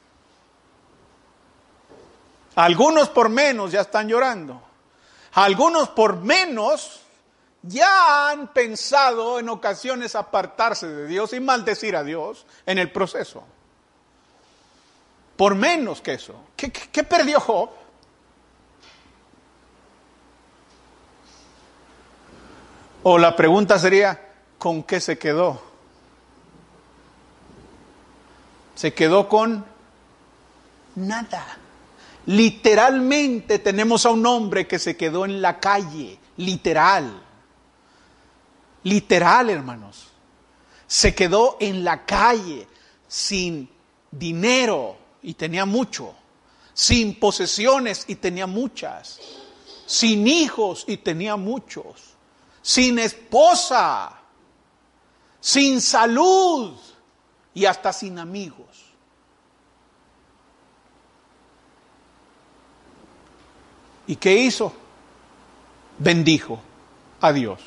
Speaker 1: Algunos por menos ya están llorando. Algunos por menos ya han pensado en ocasiones apartarse de Dios y maldecir a Dios en el proceso. Por menos que eso. ¿Qué perdió Job? O la pregunta sería, ¿con qué se quedó? Se quedó con nada. Literalmente tenemos a un hombre que se quedó en la calle. Literal, hermanos. Se quedó en la calle sin dinero y tenía mucho. Sin posesiones y tenía muchas. Sin hijos y tenía muchos. Sin esposa. Sin salud. Y hasta sin amigos. ¿Y qué hizo? Bendijo a Dios.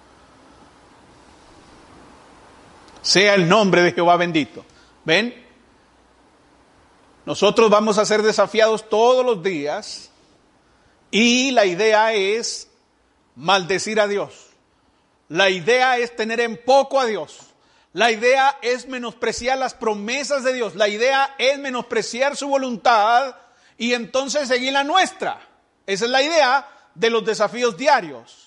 Speaker 1: Sea el nombre de Jehová bendito. ¿Ven? Nosotros vamos a ser desafiados todos los días y la idea es maldecir a Dios. La idea es tener en poco a Dios. La idea es menospreciar las promesas de Dios. La idea es menospreciar su voluntad y entonces seguir la nuestra. Esa es la idea de los desafíos diarios.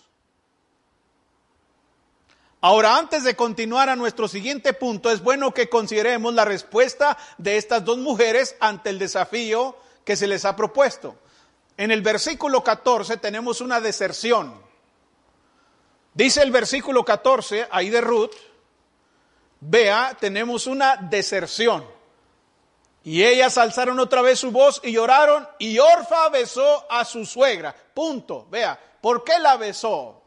Speaker 1: Ahora, antes de continuar a nuestro siguiente punto, es bueno que consideremos la respuesta de estas dos mujeres ante el desafío que se les ha propuesto. En el versículo 14 tenemos una deserción. Dice el versículo 14, ahí de Ruth, vea, tenemos una deserción. Y ellas alzaron otra vez su voz y lloraron, y Orfa besó a su suegra. Punto. Vea, ¿por qué la besó?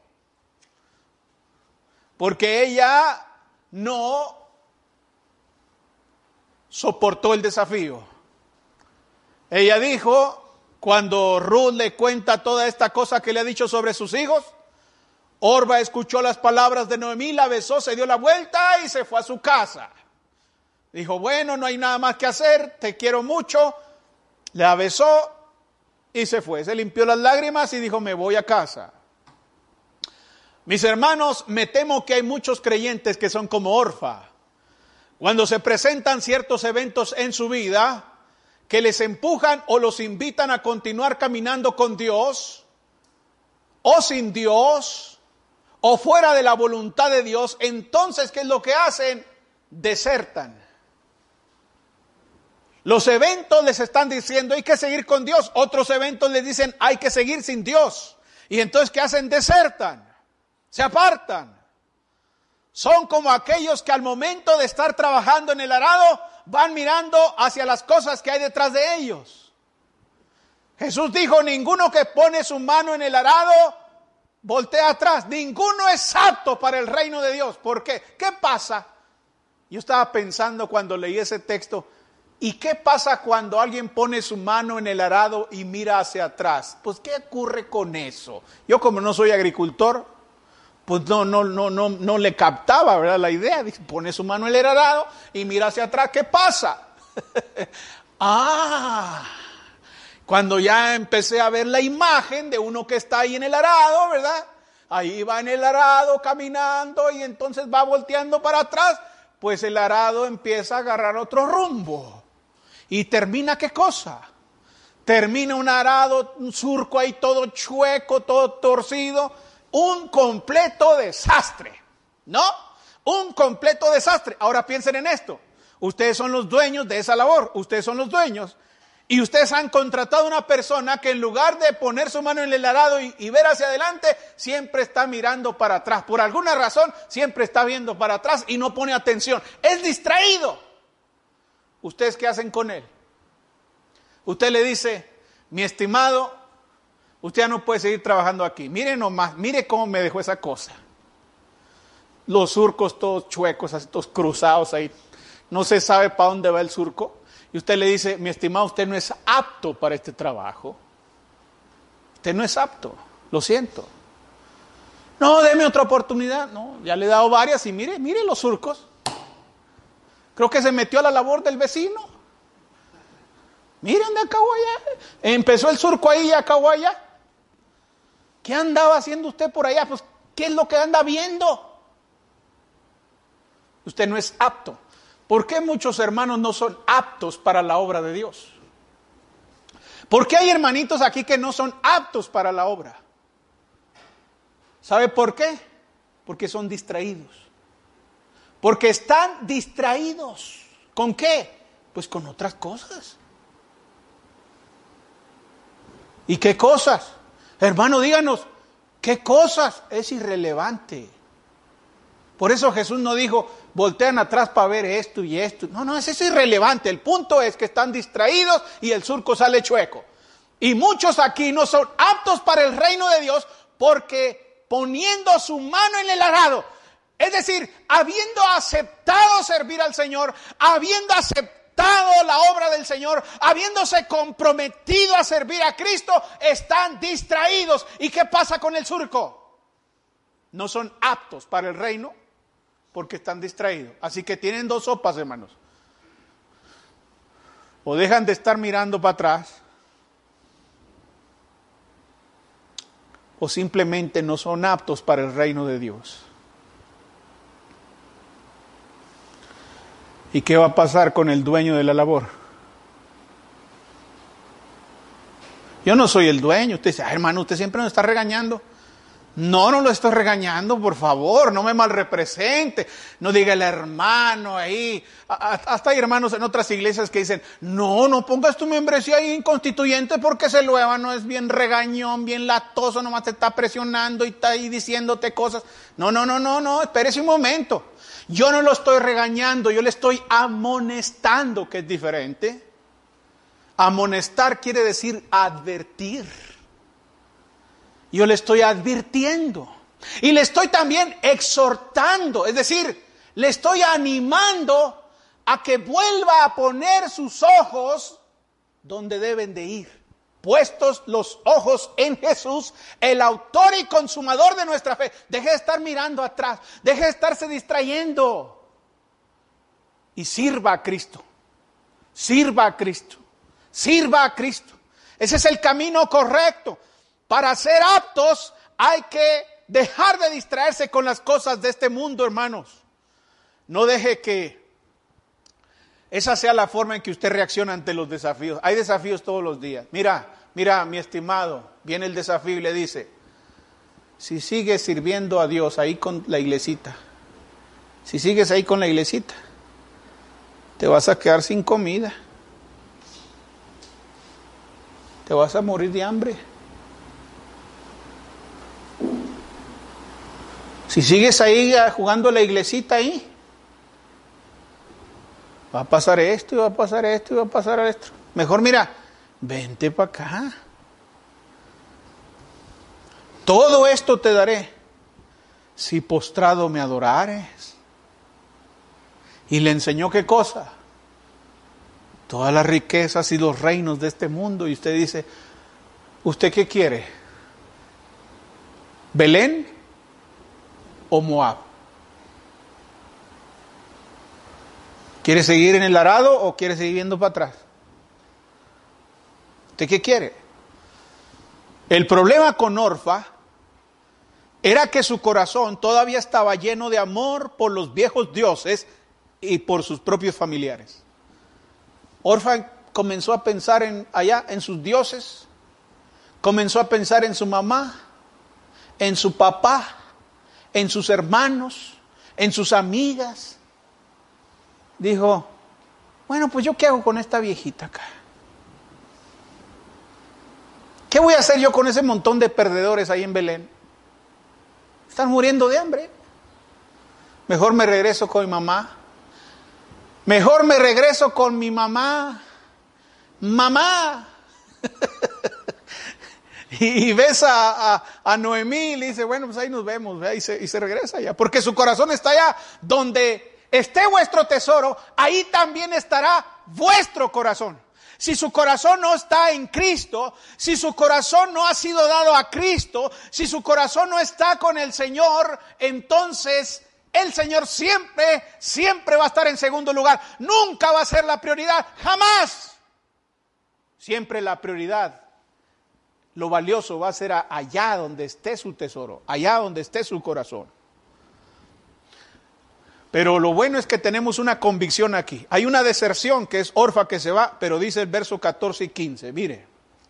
Speaker 1: Porque ella no soportó el desafío. Ella dijo, cuando Ruth le cuenta toda esta cosa que le ha dicho sobre sus hijos, Orfa escuchó las palabras de Noemí, la besó, se dio la vuelta y se fue a su casa. Dijo, bueno, no hay nada más que hacer, te quiero mucho. La besó y se fue. Se limpió las lágrimas y dijo, me voy a casa. Mis hermanos, me temo que hay muchos creyentes que son como Orfa. Cuando se presentan ciertos eventos en su vida que les empujan o los invitan a continuar caminando con Dios, o sin Dios, o fuera de la voluntad de Dios, entonces, ¿qué es lo que hacen? Desertan. Los eventos les están diciendo hay que seguir con Dios, otros eventos les dicen hay que seguir sin Dios. Y entonces, ¿qué hacen? Desertan. Se apartan. Son como aquellos que al momento de estar trabajando en el arado van mirando hacia las cosas que hay detrás de ellos. Jesús dijo, ninguno que pone su mano en el arado voltea atrás. Ninguno es apto para el reino de Dios. ¿Por qué? ¿Qué pasa? Yo estaba pensando cuando leí ese texto, ¿y qué pasa cuando alguien pone su mano en el arado y mira hacia atrás? Pues, ¿qué ocurre con eso? Yo, como no soy agricultor, pues no le captaba, ¿verdad? La idea. Dice, pone su mano en el arado y mira hacia atrás, ¿qué pasa? Cuando ya empecé a ver la imagen de uno que está ahí en el arado, ¿verdad? Ahí va en el arado caminando y entonces va volteando para atrás, pues el arado empieza a agarrar otro rumbo. ¿Y termina qué cosa? Termina un arado, un surco ahí todo chueco, todo torcido. Un completo desastre, ¿no? Un completo desastre. Ahora piensen en esto. Ustedes son los dueños de esa labor. Ustedes son los dueños. Y ustedes han contratado a una persona que en lugar de poner su mano en el arado y ver hacia adelante, siempre está mirando para atrás. Por alguna razón, siempre está viendo para atrás y no pone atención. Es distraído. ¿Ustedes qué hacen con él? Usted le dice, mi estimado, usted ya no puede seguir trabajando aquí. Mire nomás, mire cómo me dejó esa cosa. Los surcos todos chuecos, así todos cruzados ahí. No se sabe para dónde va el surco. Y usted le dice, mi estimado, usted no es apto para este trabajo. Usted no es apto, lo siento. No, deme otra oportunidad. No, ya le he dado varias y mire los surcos. Creo que se metió a la labor del vecino. Miren de acá o allá. Empezó el surco ahí y acabó allá. ¿Qué andaba haciendo usted por allá? Pues, ¿qué es lo que anda viendo? Usted no es apto. ¿Por qué muchos hermanos no son aptos para la obra de Dios? ¿Por qué hay hermanitos aquí que no son aptos para la obra? ¿Sabe por qué? Porque son distraídos. Porque están distraídos. ¿Con qué? Pues con otras cosas. ¿Y qué cosas? Hermano, díganos, ¿qué cosas? Es irrelevante. Por eso Jesús no dijo, voltean atrás para ver esto y esto. No, eso es irrelevante. El punto es que están distraídos y el surco sale chueco. Y muchos aquí no son aptos para el reino de Dios porque poniendo su mano en el arado, es decir, habiendo aceptado servir al Señor, habiendo aceptado aceptado la obra del Señor, habiéndose comprometido a servir a Cristo, están distraídos. ¿Y qué pasa con el surco? No son aptos para el reino porque están distraídos. Así que tienen dos sopas, hermanos. O dejan de estar mirando para atrás, o simplemente no son aptos para el reino de Dios. ¿Y qué va a pasar con el dueño de la labor? Yo no soy el dueño. Usted dice, hermano, usted siempre nos está regañando. No, no lo estoy regañando, por favor, no me malrepresente. No diga el hermano ahí. Hasta hay hermanos en otras iglesias que dicen, no pongas tu membresía ahí en constituyente porque ese luébano es bien regañón, bien latoso, nomás te está presionando y está ahí diciéndote cosas. No, espérese un momento. Yo no lo estoy regañando, yo le estoy amonestando, que es diferente. Amonestar quiere decir advertir. Yo le estoy advirtiendo y le estoy también exhortando, es decir, le estoy animando a que vuelva a poner sus ojos donde deben de ir. Puestos los ojos en Jesús, el autor y consumador de nuestra fe. Deje de estar mirando atrás, deje de estarse distrayendo y sirva a Cristo. Sirva a Cristo. Sirva a Cristo. Ese es el camino correcto. Para ser aptos hay que dejar de distraerse con las cosas de este mundo, hermanos. No deje que esa sea la forma en que usted reacciona ante los desafíos. Hay desafíos todos los días. Mira, mi estimado, viene el desafío y le dice, si sigues sirviendo a Dios ahí con la iglesita, si sigues ahí con la iglesita, te vas a quedar sin comida. Te vas a morir de hambre. Si sigues ahí jugando la iglesita ahí, va a pasar esto y va a pasar esto y va a pasar esto. Mejor mira, vente para acá. Todo esto te daré si postrado me adorares. Y le enseñó qué cosa. Todas las riquezas y los reinos de este mundo. Y usted dice, ¿usted qué quiere? ¿Belén o Moab? ¿Quiere seguir en el arado o quiere seguir viendo para atrás? ¿Usted qué quiere? El problema con Orfa era que su corazón todavía estaba lleno de amor por los viejos dioses y por sus propios familiares. Orfa comenzó a pensar en sus dioses, comenzó a pensar en su mamá, en su papá, en sus hermanos, en sus amigas. Dijo, bueno, pues yo qué hago con esta viejita acá. ¿Qué voy a hacer yo con ese montón de perdedores ahí en Belén? Están muriendo de hambre. Mejor me regreso con mi mamá. Mejor me regreso con mi mamá. Mamá. Y ves a Noemí y le dice, bueno, pues ahí nos vemos, y se regresa ya. Porque su corazón está allá. Donde esté vuestro tesoro, ahí también estará vuestro corazón. Si su corazón no está en Cristo, si su corazón no ha sido dado a Cristo, si su corazón no está con el Señor, entonces el Señor siempre va a estar en segundo lugar. Nunca va a ser la prioridad, jamás. Siempre la prioridad, lo valioso va a ser allá donde esté su tesoro, allá donde esté su corazón. Pero lo bueno es que tenemos una convicción aquí. Hay una deserción que es Orfa que se va, pero dice el verso 14 y 15, mire.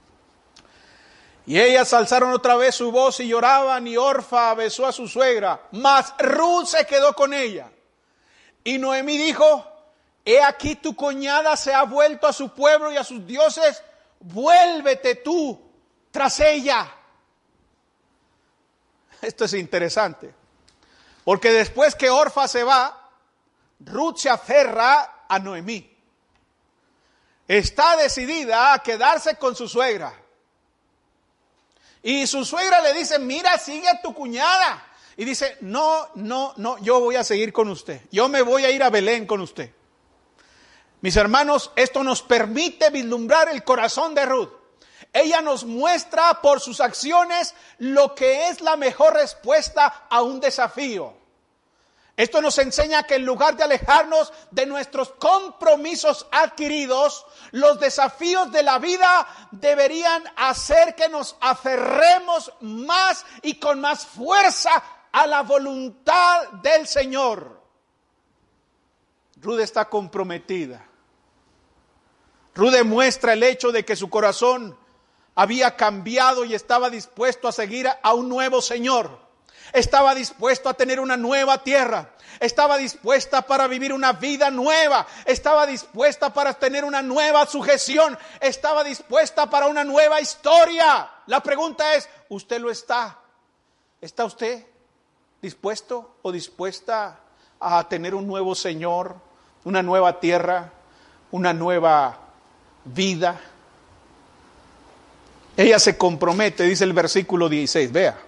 Speaker 1: Y ellas alzaron otra vez su voz y lloraban, y Orfa besó a su suegra, mas Ruth se quedó con ella. Y Noemí dijo, he aquí tu cuñada se ha vuelto a su pueblo y a sus dioses, vuélvete tú tras ella. Esto es interesante. Porque después que Orfa se va, Ruth se aferra a Noemí. Está decidida a quedarse con su suegra. Y su suegra le dice, mira, sigue a tu cuñada. Y dice, no, yo voy a seguir con usted. Yo me voy a ir a Belén con usted. Mis hermanos, esto nos permite vislumbrar el corazón de Ruth. Ella nos muestra por sus acciones lo que es la mejor respuesta a un desafío. Esto nos enseña que en lugar de alejarnos de nuestros compromisos adquiridos, los desafíos de la vida deberían hacer que nos aferremos más y con más fuerza a la voluntad del Señor. Ruth está comprometida. Ruth demuestra el hecho de que su corazón había cambiado y estaba dispuesto a seguir a un nuevo Señor. Estaba dispuesto a tener una nueva tierra. Estaba dispuesta para vivir una vida nueva. Estaba dispuesta para tener una nueva sujeción. Estaba dispuesta para una nueva historia. La pregunta es, ¿usted lo está? ¿Está usted dispuesto o dispuesta a tener un nuevo Señor, una nueva tierra, una nueva vida? Ella se compromete, dice el versículo 16, vea.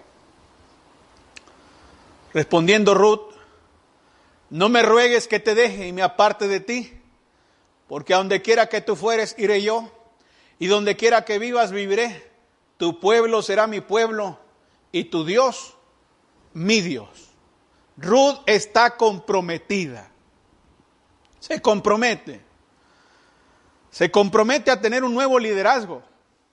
Speaker 1: Respondiendo Ruth, no me ruegues que te deje y me aparte de ti, porque a donde quiera que tú fueres, iré yo, y donde quiera que vivas, viviré. Tu pueblo será mi pueblo, y tu Dios, mi Dios. Ruth está comprometida. Se compromete a tener un nuevo liderazgo.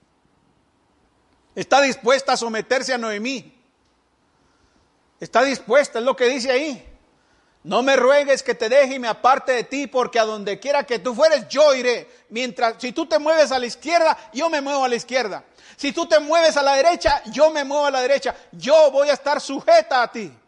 Speaker 1: Está dispuesta a someterse a Noemí. Está dispuesta, es lo que dice ahí. No me ruegues que te deje y me aparte de ti, porque a donde quiera que tú fueres, yo iré. Si tú te mueves a la izquierda, yo me muevo a la izquierda. Si tú te mueves a la derecha, yo me muevo a la derecha. Yo voy a estar sujeta a ti.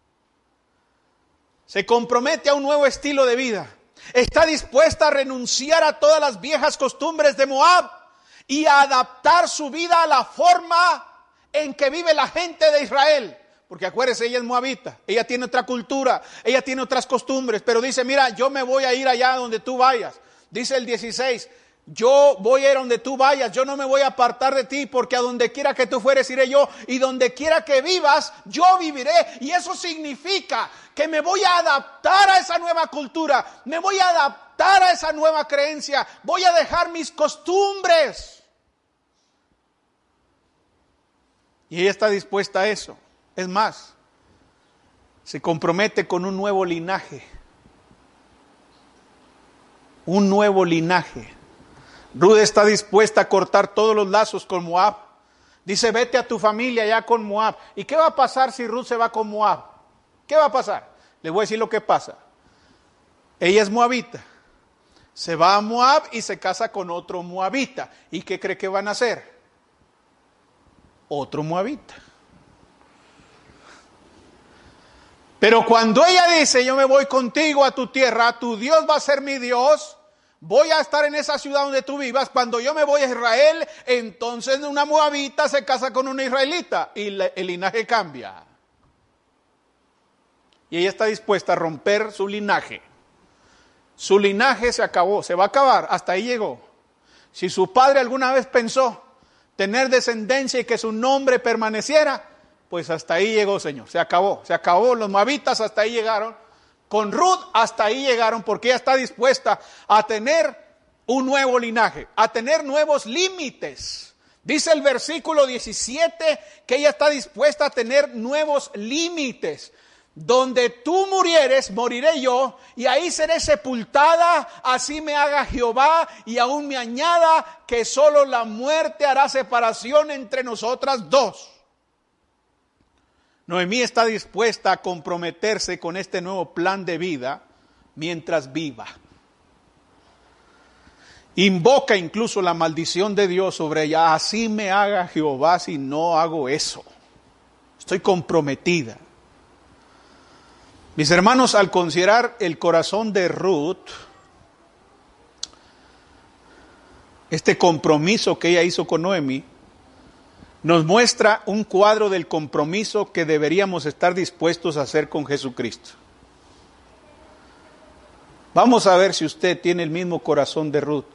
Speaker 1: Se compromete a un nuevo estilo de vida. Está dispuesta a renunciar a todas las viejas costumbres de Moab y a adaptar su vida a la forma en que vive la gente de Israel. Porque acuérdese, ella es moabita, ella tiene otra cultura, ella tiene otras costumbres, pero dice, mira, yo me voy a ir allá donde tú vayas. Dice el 16, yo voy a ir donde tú vayas, yo no me voy a apartar de ti, porque a donde quiera que tú fueres iré yo, y donde quiera que vivas, yo viviré. Y eso significa que me voy a adaptar a esa nueva cultura, me voy a adaptar a esa nueva creencia, voy a dejar mis costumbres. Y ella está dispuesta a eso. Es más, se compromete con un nuevo linaje. Un nuevo linaje. Ruth está dispuesta a cortar todos los lazos con Moab. Dice, vete a tu familia allá con Moab. ¿Y qué va a pasar si Ruth se va con Moab? ¿Qué va a pasar? Les voy a decir lo que pasa. Ella es moabita. Se va a Moab y se casa con otro moabita. ¿Y qué cree que van a hacer? Otro moabita. Pero cuando ella dice, yo me voy contigo a tu tierra, tu Dios va a ser mi Dios, voy a estar en esa ciudad donde tú vivas, cuando yo me voy a Israel, entonces una moabita se casa con una israelita y el linaje cambia. Y ella está dispuesta a romper su linaje. Su linaje se acabó, se va a acabar, hasta ahí llegó. Si su padre alguna vez pensó tener descendencia y que su nombre permaneciera, pues hasta ahí llegó, Señor, se acabó, los moabitas hasta ahí llegaron, con Ruth hasta ahí llegaron, porque ella está dispuesta a tener un nuevo linaje, a tener nuevos límites. Dice el versículo 17 que ella está dispuesta a tener nuevos límites. Donde tú murieres, moriré yo, y ahí seré sepultada, así me haga Jehová, y aún me añada que solo la muerte hará separación entre nosotras dos. Noemí está dispuesta a comprometerse con este nuevo plan de vida mientras viva. Invoca incluso la maldición de Dios sobre ella. Así me haga Jehová si no hago eso. Estoy comprometida. Mis hermanos, al considerar el corazón de Ruth, este compromiso que ella hizo con Noemí, nos muestra un cuadro del compromiso que deberíamos estar dispuestos a hacer con Jesucristo. Vamos a ver si usted tiene el mismo corazón de Ruth.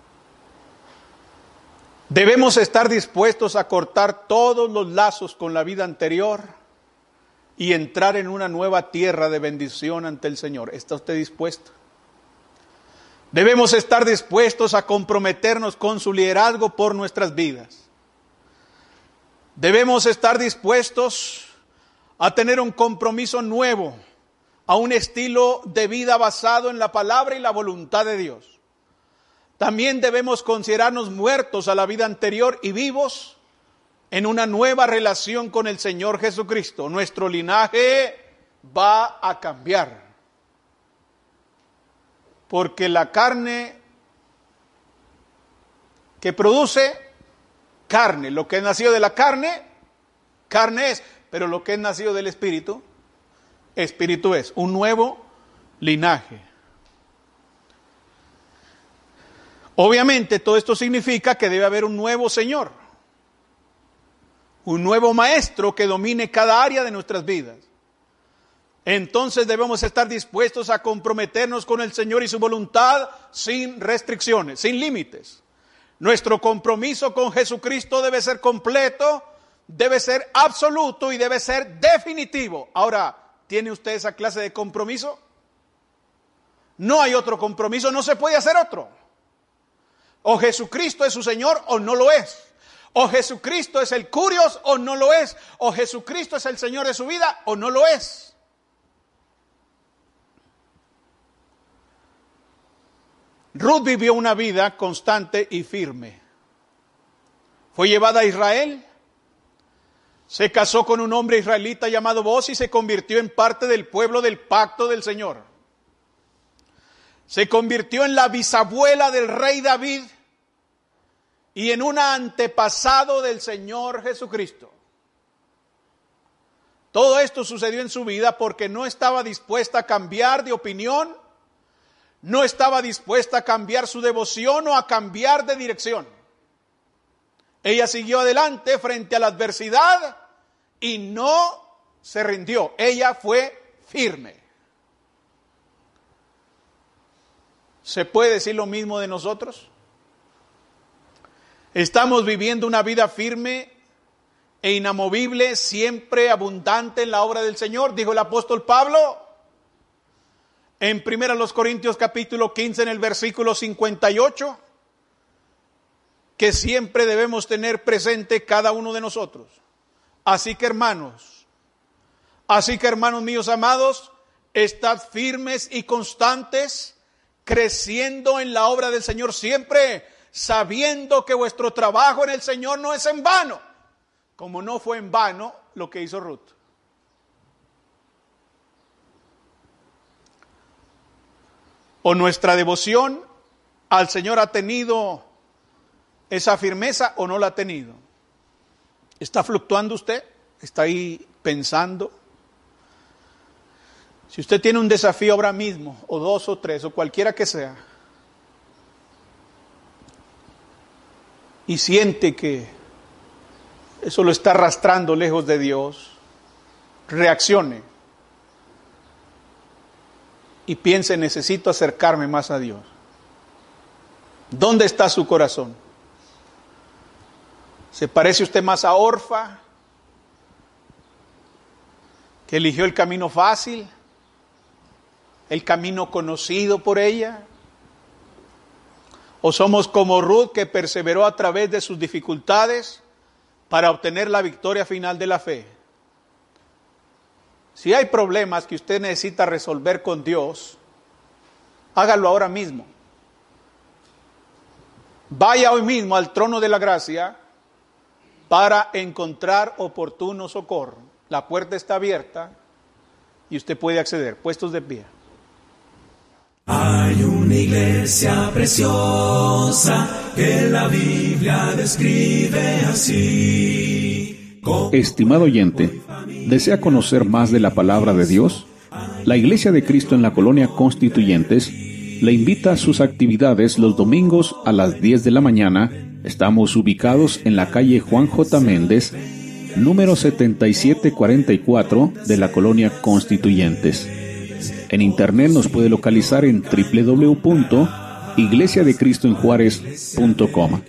Speaker 1: Debemos estar dispuestos a cortar todos los lazos con la vida anterior y entrar en una nueva tierra de bendición ante el Señor. ¿Está usted dispuesto? Debemos estar dispuestos a comprometernos con su liderazgo por nuestras vidas. Debemos estar dispuestos a tener un compromiso nuevo, a un estilo de vida basado en la palabra y la voluntad de Dios. También debemos considerarnos muertos a la vida anterior y vivos en una nueva relación con el Señor Jesucristo. Nuestro linaje va a cambiar. Porque la carne que produce, carne. Lo que es nacido de la carne, carne es. Pero lo que es nacido del Espíritu, Espíritu es. Un nuevo linaje. Obviamente todo esto significa que debe haber un nuevo Señor. Un nuevo Maestro que domine cada área de nuestras vidas. Entonces debemos estar dispuestos a comprometernos con el Señor y su voluntad sin restricciones, sin límites. Nuestro compromiso con Jesucristo debe ser completo, debe ser absoluto y debe ser definitivo. Ahora, ¿tiene usted esa clase de compromiso? No hay otro compromiso, no se puede hacer otro. O Jesucristo es su Señor o no lo es. O Jesucristo es el Curios o no lo es. O Jesucristo es el Señor de su vida o no lo es. Ruth vivió una vida constante y firme. Fue llevada a Israel, se casó con un hombre israelita llamado Boaz y se convirtió en parte del pueblo del pacto del Señor. Se convirtió en la bisabuela del rey David y en un antepasado del Señor Jesucristo. Todo esto sucedió en su vida porque no estaba dispuesta a cambiar de opinión, no estaba dispuesta a cambiar su devoción o a cambiar de dirección. Ella siguió adelante frente a la adversidad y no se rindió. Ella fue firme. ¿Se puede decir lo mismo de nosotros? Estamos viviendo una vida firme e inamovible, siempre abundante en la obra del Señor, dijo el apóstol Pablo. En 1 Corintios capítulo 15, en el versículo 58, que siempre debemos tener presente cada uno de nosotros. Así que hermanos míos amados, estad firmes y constantes, creciendo en la obra del Señor siempre, sabiendo que vuestro trabajo en el Señor no es en vano, como no fue en vano lo que hizo Ruth. O nuestra devoción al Señor ha tenido esa firmeza o no la ha tenido. ¿Está fluctuando usted? ¿Está ahí pensando? Si usted tiene un desafío ahora mismo, o dos o tres, o cualquiera que sea, y siente que eso lo está arrastrando lejos de Dios, reaccione. Y piense, necesito acercarme más a Dios. ¿Dónde está su corazón? ¿Se parece usted más a Orfa, que eligió el camino fácil, el camino conocido por ella? ¿O somos como Ruth, que perseveró a través de sus dificultades para obtener la victoria final de la fe? Si hay problemas que usted necesita resolver con Dios, hágalo ahora mismo. Vaya hoy mismo al trono de la gracia para encontrar oportuno socorro. La puerta está abierta y usted puede acceder. Puestos de pie.
Speaker 2: Hay una iglesia preciosa que la Biblia describe así.
Speaker 3: Estimado oyente, ¿desea conocer más de la palabra de Dios? La Iglesia de Cristo en la Colonia Constituyentes le invita a sus actividades los domingos a las 10 de la mañana. Estamos ubicados en la calle Juan J. Méndez, número 7744 de la Colonia Constituyentes. En internet nos puede localizar en www.iglesiadecristoenjuarez.com.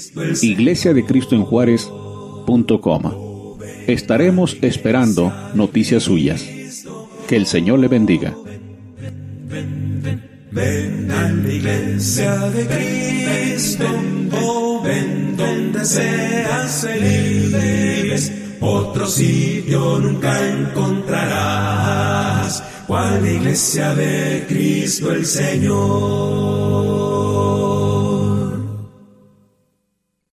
Speaker 3: iglesiadecristoenjuarez.com. Estaremos esperando noticias suyas. Que el Señor le bendiga.
Speaker 2: Ven en la iglesia de Cristo, ven donde seas feliz. Otro sitio nunca encontrarás, cual la iglesia de Cristo el Señor.